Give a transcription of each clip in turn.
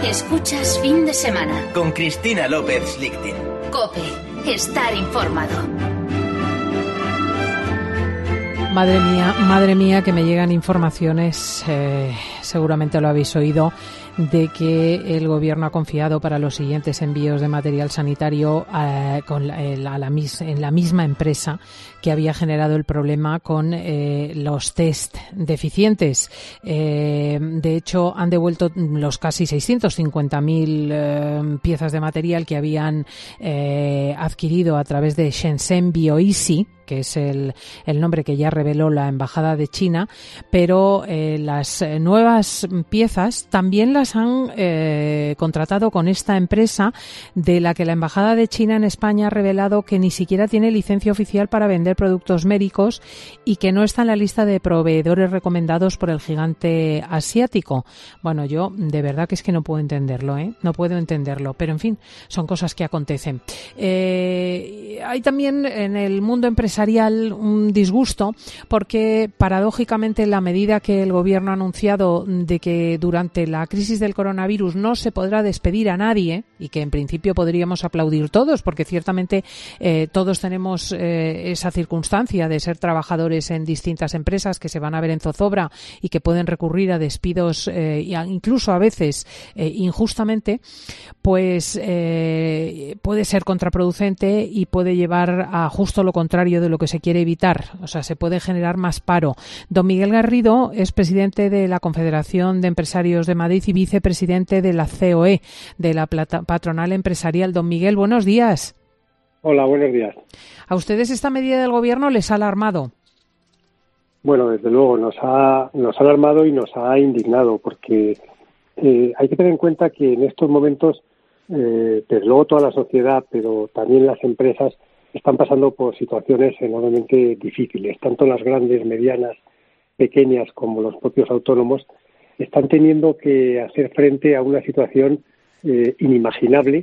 Escuchas Fin de Semana con Cristina López Schlichting. COPE. Estar informado. Madre mía, que me llegan informaciones, seguramente lo habéis oído, de que el Gobierno ha confiado para los siguientes envíos de material sanitario en la misma empresa que había generado el problema con los test deficientes. De hecho, han devuelto los casi 650.000 piezas de material que habían adquirido a través de Shenzhen Bioeasy, que es el nombre que ya reveló la Embajada de China, pero las nuevas piezas también las han contratado con esta empresa, de la que la Embajada de China en España ha revelado que ni siquiera tiene licencia oficial para vender productos médicos y que no está en la lista de proveedores recomendados por el gigante asiático. Bueno, yo de verdad que es que no puedo entenderlo, no puedo entenderlo, pero en fin, son cosas que acontecen. Hay también en el mundo empresarial un disgusto porque paradójicamente la medida que el Gobierno ha anunciado de que durante la crisis del coronavirus no se podrá despedir a nadie, y que en principio podríamos aplaudir todos porque ciertamente todos tenemos esa circunstancia de ser trabajadores en distintas empresas que se van a ver en zozobra y que pueden recurrir a despidos incluso a veces injustamente, pues puede ser contraproducente y puede llevar a justo lo contrario de lo que se quiere evitar. O sea, se puede generar más paro. Don Miguel Garrido es presidente de la Confederación de Empresarios de Madrid y vicepresidente de la COE, de la Patronal Empresarial. Don Miguel, buenos días. Hola, buenos días. ¿A ustedes esta medida del Gobierno les ha alarmado? Bueno, desde luego nos ha alarmado y nos ha indignado, porque hay que tener en cuenta que en estos momentos, desde luego toda la sociedad, pero también las empresas, están pasando por situaciones enormemente difíciles. Tanto las grandes, medianas, pequeñas como los propios autónomos están teniendo que hacer frente a una situación inimaginable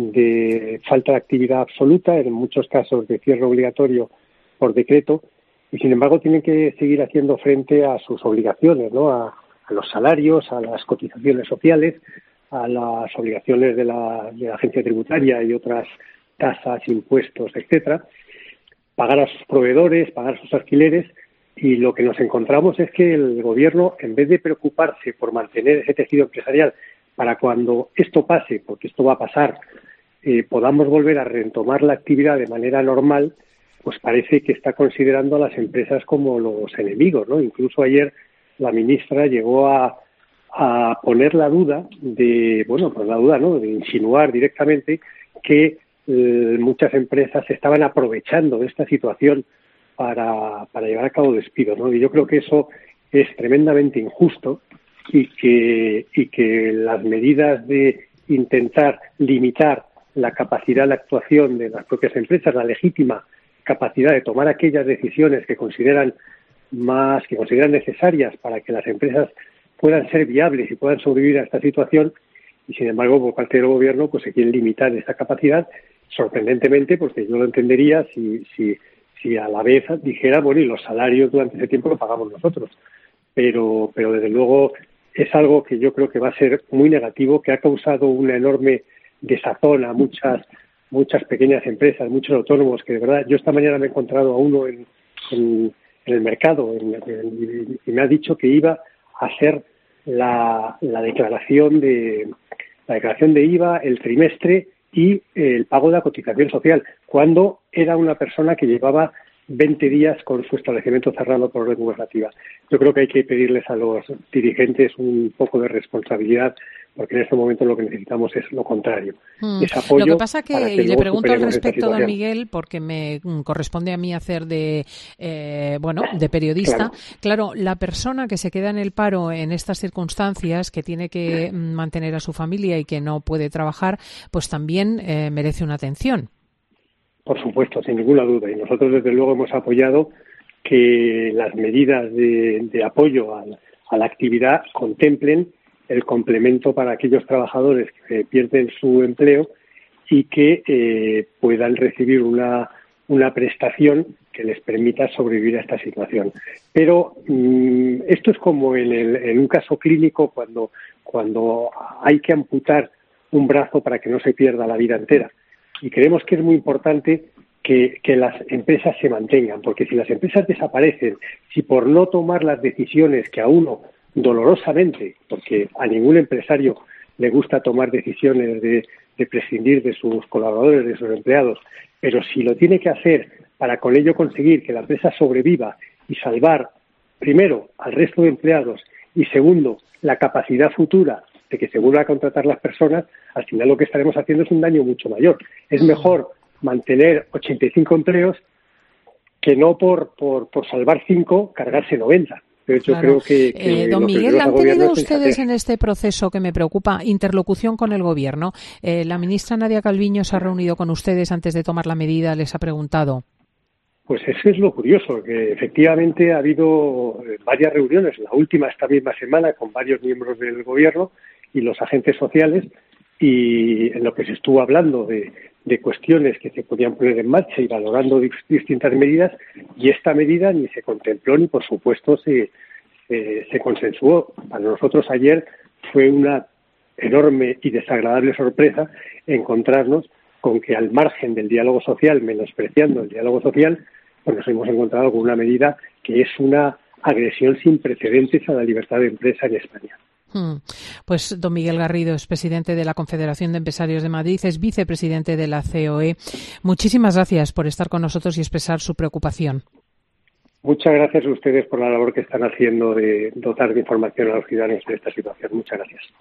de falta de actividad absoluta, en muchos casos de cierre obligatorio por decreto, y sin embargo tienen que seguir haciendo frente a sus obligaciones, ¿no? A los salarios, a las cotizaciones sociales, a las obligaciones de la agencia tributaria y otras tasas, impuestos, etcétera, pagar a sus proveedores, pagar sus alquileres, y lo que nos encontramos es que el Gobierno, en vez de preocuparse por mantener ese tejido empresarial para cuando esto pase, porque esto va a pasar, podamos volver a retomar la actividad de manera normal, pues parece que está considerando a las empresas como los enemigos, ¿no? Incluso ayer la ministra llegó a poner la duda de insinuar directamente que muchas empresas se estaban aprovechando de esta situación para llevar a cabo despidos, ¿no? Y yo creo que eso es tremendamente injusto y que las medidas de intentar limitar la capacidad de actuación de las propias empresas, la legítima capacidad de tomar aquellas decisiones que consideran necesarias para que las empresas puedan ser viables y puedan sobrevivir a esta situación, y sin embargo por parte del Gobierno pues se quiere limitar esta capacidad, sorprendentemente, porque yo lo entendería si a la vez dijera, bueno, y los salarios durante ese tiempo lo pagamos nosotros, pero desde luego es algo que yo creo que va a ser muy negativo, que ha causado una enorme desazón a muchas pequeñas empresas, muchos autónomos, que de verdad, yo esta mañana me he encontrado a uno en el mercado y me ha dicho que iba a hacer la declaración de IVA, el trimestre y el pago de la cotización social, cuando era una persona que llevaba 20 días con su establecimiento cerrado por orden gubernativa. Yo creo que hay que pedirles a los dirigentes un poco de responsabilidad, porque en este momento lo que necesitamos es lo contrario. Es apoyo. Lo que pasa que le pregunto al respecto, don situación. Miguel, porque me corresponde a mí hacer de periodista. Claro, la persona que se queda en el paro en estas circunstancias, que tiene que mantener a su familia y que no puede trabajar, pues también merece una atención. Por supuesto, sin ninguna duda. Y nosotros, desde luego, hemos apoyado que las medidas de apoyo a la actividad contemplen el complemento para aquellos trabajadores que pierden su empleo y que puedan recibir una prestación que les permita sobrevivir a esta situación. Pero esto es como en un caso clínico cuando hay que amputar un brazo para que no se pierda la vida entera. Y creemos que es muy importante que las empresas se mantengan, porque si las empresas desaparecen, si por no tomar las decisiones que a uno dolorosamente, porque a ningún empresario le gusta tomar decisiones de prescindir de sus colaboradores, de sus empleados, pero si lo tiene que hacer para con ello conseguir que la empresa sobreviva y salvar, primero, al resto de empleados y segundo, la capacidad futura de que se vuelva a contratar las personas, al final lo que estaremos haciendo es un daño mucho mayor. Es mejor mantener 85 empleos que no por salvar 5 cargarse 90. Pero yo creo que don Miguel, ¿han tenido ustedes en este proceso que me preocupa interlocución con el Gobierno? La ministra Nadia Calviño se ha reunido con ustedes antes de tomar la medida, les ha preguntado. Pues eso es lo curioso, que efectivamente ha habido varias reuniones, la última esta misma semana con varios miembros del Gobierno y los agentes sociales, y en lo que se estuvo hablando de cuestiones que se podían poner en marcha y valorando distintas medidas, y esta medida ni se contempló ni por supuesto se consensuó. Para nosotros ayer fue una enorme y desagradable sorpresa encontrarnos con que al margen del diálogo social, menospreciando el diálogo social, pues nos hemos encontrado con una medida que es una agresión sin precedentes a la libertad de empresa en España. Pues don Miguel Garrido es presidente de la Confederación de Empresarios de Madrid, es vicepresidente de la COE. Muchísimas gracias por estar con nosotros y expresar su preocupación. Muchas gracias a ustedes por la labor que están haciendo de dotar de información a los ciudadanos de esta situación. Muchas gracias.